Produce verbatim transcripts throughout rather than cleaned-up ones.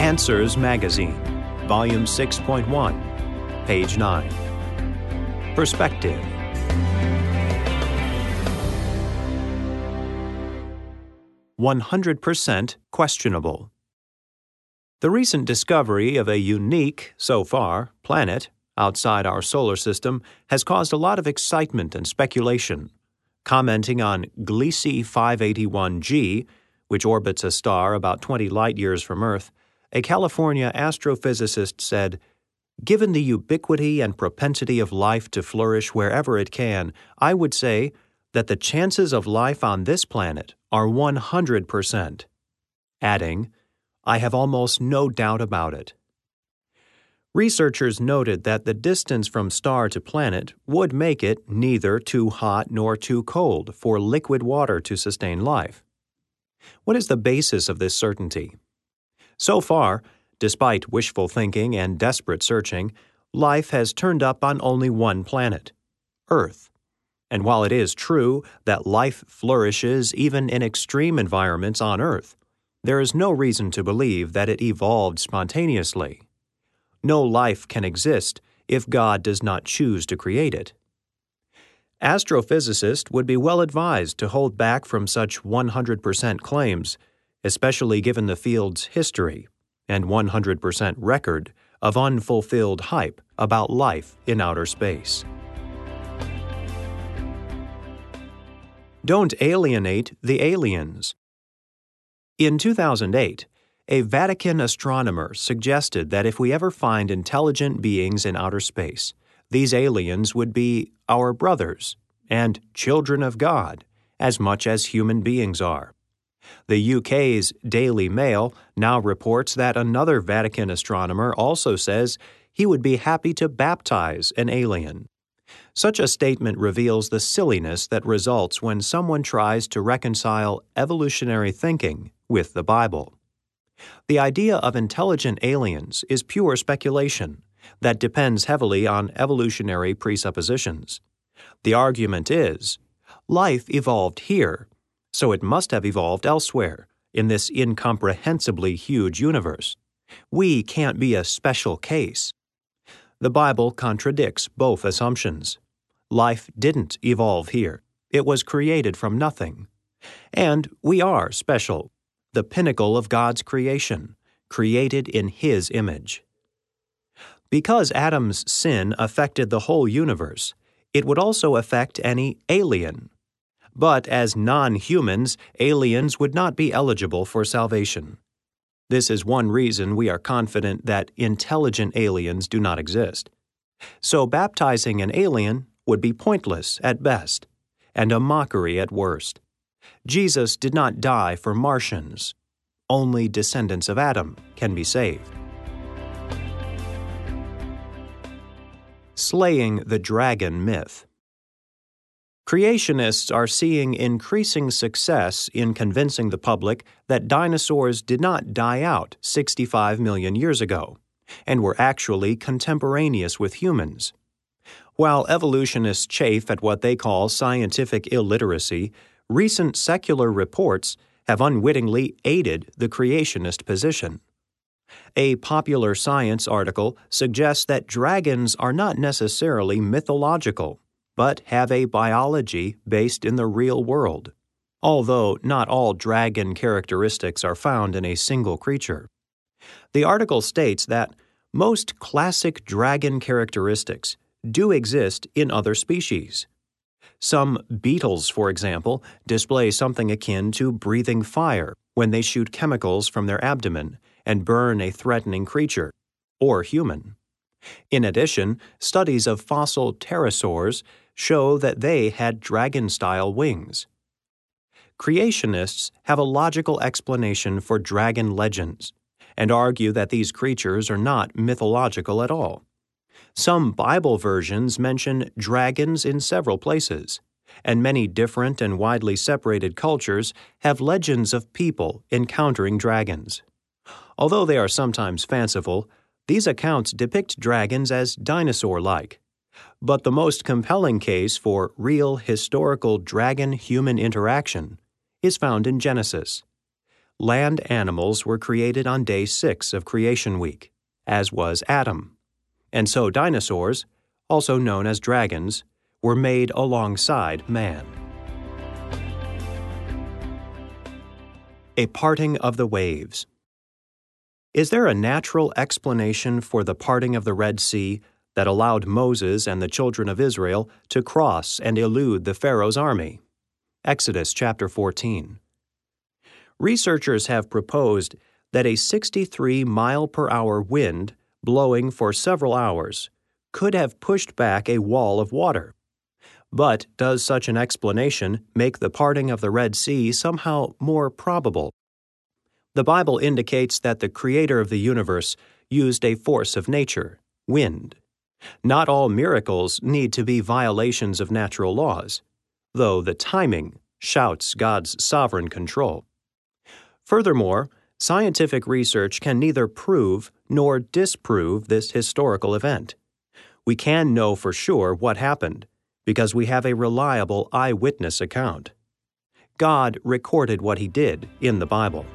Answers Magazine, Volume six point one, Page nine. Perspective. one hundred percent questionable. The recent discovery of a unique, so far, planet outside our solar system has caused a lot of excitement and speculation. Commenting on Gliese five eighty-one g, which orbits a star about twenty light-years from Earth, a California astrophysicist said, "Given the ubiquity and propensity of life to flourish wherever it can, I would say that the chances of life on this planet are one hundred percent." Adding, "I have almost no doubt about it." Researchers noted that the distance from star to planet would make it neither too hot nor too cold for liquid water to sustain life. What is the basis of this certainty? So far, despite wishful thinking and desperate searching, life has turned up on only one planet, Earth. And while it is true that life flourishes even in extreme environments on Earth, there is no reason to believe that it evolved spontaneously. No life can exist if God does not choose to create it. Astrophysicists would be well advised to hold back from such one hundred percent claims, especially given the field's history and one hundred percent record of unfulfilled hype about life in outer space. Don't alienate the aliens. In two thousand eight, a Vatican astronomer suggested that if we ever find intelligent beings in outer space, these aliens would be our brothers and children of God, as much as human beings are. The U K's Daily Mail now reports that another Vatican astronomer also says he would be happy to baptize an alien. Such a statement reveals the silliness that results when someone tries to reconcile evolutionary thinking with the Bible. The idea of intelligent aliens is pure speculation that depends heavily on evolutionary presuppositions. The argument is, life evolved here, so it must have evolved elsewhere in this incomprehensibly huge universe. We can't be a special case. The Bible contradicts both assumptions. Life didn't evolve here. It was created from nothing. And we are special, the pinnacle of God's creation, created in His image. Because Adam's sin affected the whole universe, it would also affect any alien. But as non-humans, aliens would not be eligible for salvation. This is one reason we are confident that intelligent aliens do not exist. So baptizing an alien would be pointless at best, and a mockery at worst. Jesus did not die for Martians. Only descendants of Adam can be saved. Slaying the Dragon Myth. Creationists are seeing increasing success in convincing the public that dinosaurs did not die out sixty-five million years ago, and were actually contemporaneous with humans. While evolutionists chafe at what they call scientific illiteracy, recent secular reports have unwittingly aided the creationist position. A Popular Science article suggests that dragons are not necessarily mythological, but have a biology based in the real world, although not all dragon characteristics are found in a single creature. The article states that most classic dragon characteristics do exist in other species. Some beetles, for example, display something akin to breathing fire when they shoot chemicals from their abdomen and burn a threatening creature, or human. In addition, studies of fossil pterosaurs show that they had dragon-style wings. Creationists have a logical explanation for dragon legends and argue that these creatures are not mythological at all. Some Bible versions mention dragons in several places, and many different and widely separated cultures have legends of people encountering dragons. Although they are sometimes fanciful, these accounts depict dragons as dinosaur-like. But the most compelling case for real historical dragon-human interaction is found in Genesis. land animals were created on day six of creation week, as was Adam. And so dinosaurs, also known as dragons, were made alongside man. A parting of the waves. Is there a natural explanation for the parting of the Red Sea that allowed Moses and the children of Israel to cross and elude the Pharaoh's army? Exodus chapter fourteen. Researchers have proposed that a sixty-three mile per hour wind blowing for several hours could have pushed back a wall of water. But does such an explanation make the parting of the Red Sea somehow more probable? The Bible indicates that the Creator of the universe used a force of nature, wind. Not all miracles need to be violations of natural laws, though the timing shouts God's sovereign control. Furthermore, scientific research can neither prove nor disprove this historical event. We can know for sure what happened because we have a reliable eyewitness account. God recorded what He did in the Bible.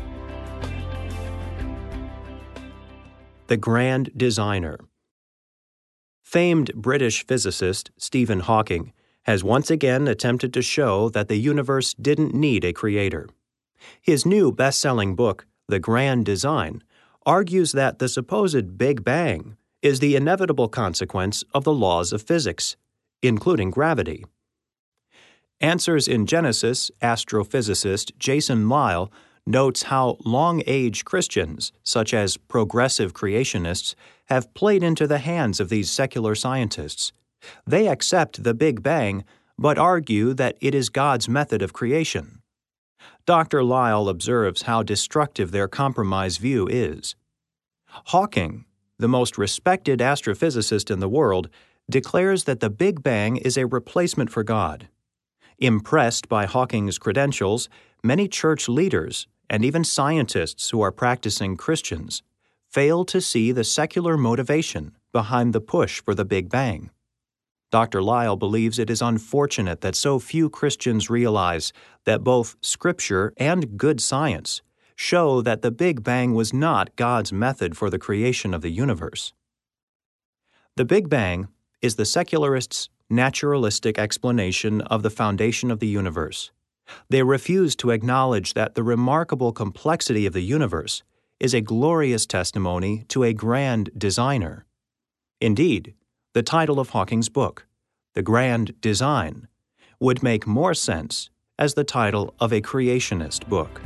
The Grand Designer. Famed British physicist Stephen Hawking has once again attempted to show that the universe didn't need a creator. His new best-selling book, The Grand Design, argues that the supposed Big Bang is the inevitable consequence of the laws of physics, including gravity. Answers in Genesis astrophysicist Jason Lisle notes how long-age Christians, such as progressive creationists, have played into the hands of these secular scientists. They accept the Big Bang, but argue that it is God's method of creation. Doctor Lisle observes how destructive their compromise view is. Hawking, the most respected astrophysicist in the world, declares that the Big Bang is a replacement for God. Impressed by Hawking's credentials, many church leaders and even scientists who are practicing Christians fail to see the secular motivation behind the push for the Big Bang. Doctor Lisle believes it is unfortunate that so few Christians realize that both Scripture and good science show that the Big Bang was not God's method for the creation of the universe. The Big Bang is the secularists' naturalistic explanation of the foundation of the universe. They refuse to acknowledge that the remarkable complexity of the universe is a glorious testimony to a grand designer. Indeed, the title of Hawking's book, The Grand Design, would make more sense as the title of a creationist book.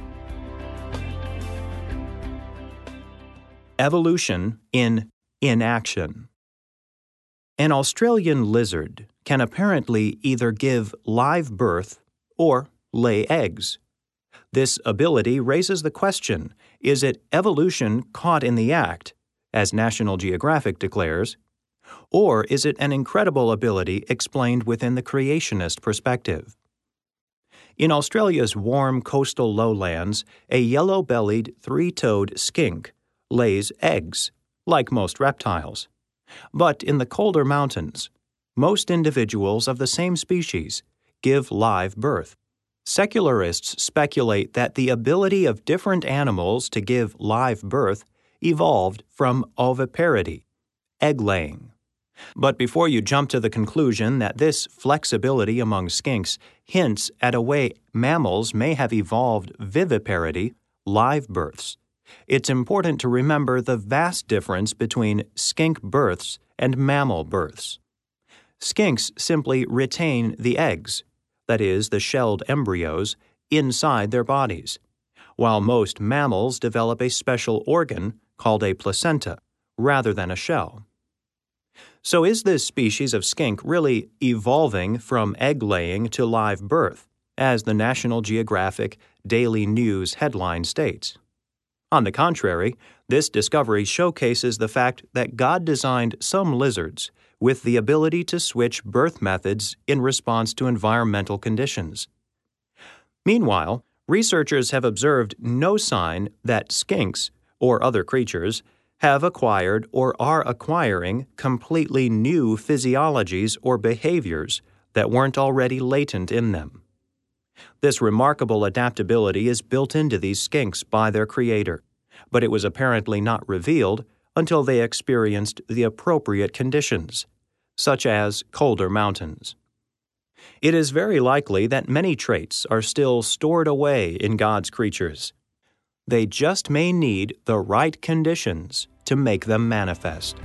Evolution in inaction. An Australian lizard can apparently either give live birth or lay eggs. This ability raises the question, is it evolution caught in the act, as National Geographic declares, or is it an incredible ability explained within the creationist perspective? In Australia's warm coastal lowlands, a yellow-bellied, three-toed skink lays eggs, like most reptiles. But in the colder mountains, most individuals of the same species give live birth. Secularists speculate that the ability of different animals to give live birth evolved from oviparity, egg-laying. But before you jump to the conclusion that this flexibility among skinks hints at a way mammals may have evolved viviparity, live births, it's important to remember the vast difference between skink births and mammal births. Skinks simply retain the eggs, that is, the shelled embryos, inside their bodies, while most mammals develop a special organ called a placenta, rather than a shell. So is this species of skink really evolving from egg-laying to live birth, as the National Geographic Daily News headline states? On the contrary, this discovery showcases the fact that God designed some lizards with the ability to switch birth methods in response to environmental conditions. Meanwhile, researchers have observed no sign that skinks, or other creatures, have acquired or are acquiring completely new physiologies or behaviors that weren't already latent in them. This remarkable adaptability is built into these skinks by their creator, but it was apparently not revealed until they experienced the appropriate conditions, such as colder mountains. It is very likely that many traits are still stored away in God's creatures. They just may need the right conditions to make them manifest.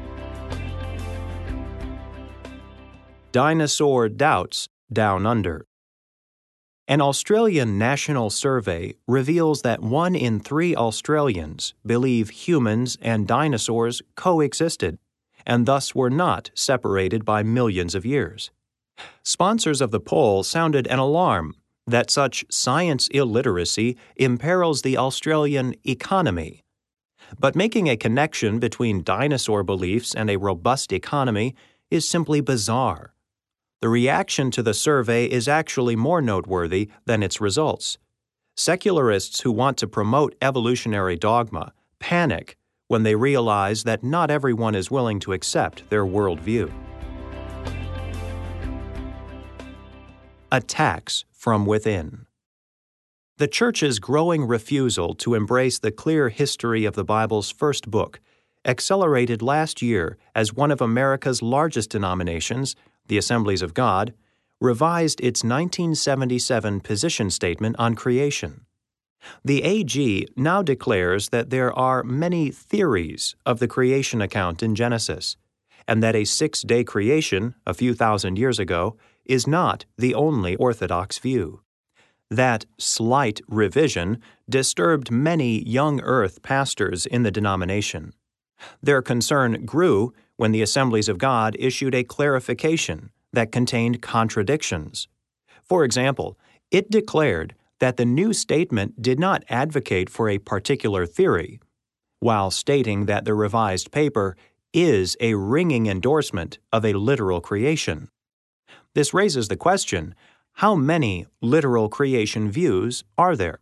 Dinosaur Doubts Down Under. An Australian national survey reveals that one in three Australians believe humans and dinosaurs coexisted and thus were not separated by millions of years. Sponsors of the poll sounded an alarm that such science illiteracy imperils the Australian economy. But making a connection between dinosaur beliefs and a robust economy is simply bizarre. The reaction to the survey is actually more noteworthy than its results. Secularists who want to promote evolutionary dogma panic when they realize that not everyone is willing to accept their worldview. Attacks from within. The Church's growing refusal to embrace the clear history of the Bible's first book accelerated last year as one of America's largest denominations, the Assemblies of God, revised its nineteen seventy-seven position statement on creation. The A G now declares that there are many theories of the creation account in Genesis, and that a six-day creation, a few thousand years ago, is not the only orthodox view. That slight revision disturbed many young earth pastors in the denomination. Their concern grew when the Assemblies of God issued a clarification that contained contradictions. For example, it declared that the new statement did not advocate for a particular theory, while stating that the revised paper is a ringing endorsement of a literal creation. This raises the question, how many literal creation views are there?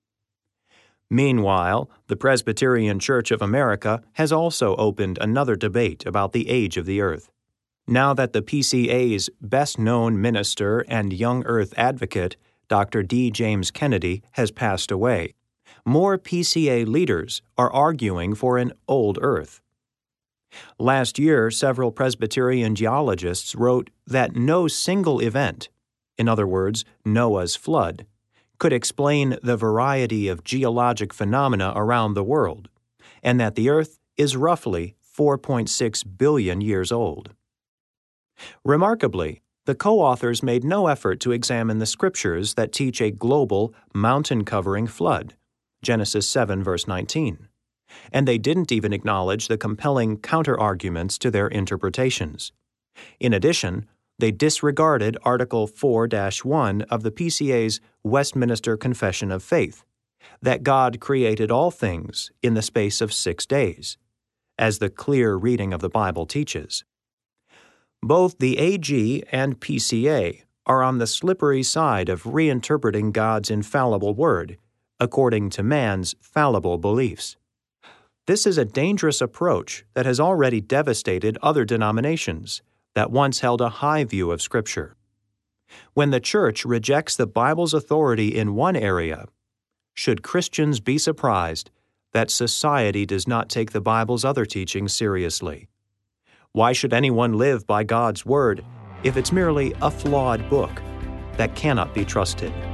Meanwhile, the Presbyterian Church of America has also opened another debate about the age of the earth. Now that the P C A's best-known minister and young earth advocate, Doctor D. James Kennedy, has passed away, more P C A leaders are arguing for an old earth. Last year, several Presbyterian geologists wrote that no single event, in other words, Noah's flood, could explain the variety of geologic phenomena around the world, and that the Earth is roughly four point six billion years old. Remarkably, the co-authors made no effort to examine the scriptures that teach a global, mountain-covering flood, Genesis seven, verse nineteen, and they didn't even acknowledge the compelling counter-arguments to their interpretations. In addition, they disregarded Article four dash one of the P C A's Westminster Confession of Faith, that God created all things in the space of six days, as the clear reading of the Bible teaches. Both the A G and P C A are on the slippery side of reinterpreting God's infallible word according to man's fallible beliefs. This is a dangerous approach that has already devastated other denominations that once held a high view of Scripture. When the Church rejects the Bible's authority in one area, should Christians be surprised that society does not take the Bible's other teachings seriously? Why should anyone live by God's Word if it's merely a flawed book that cannot be trusted?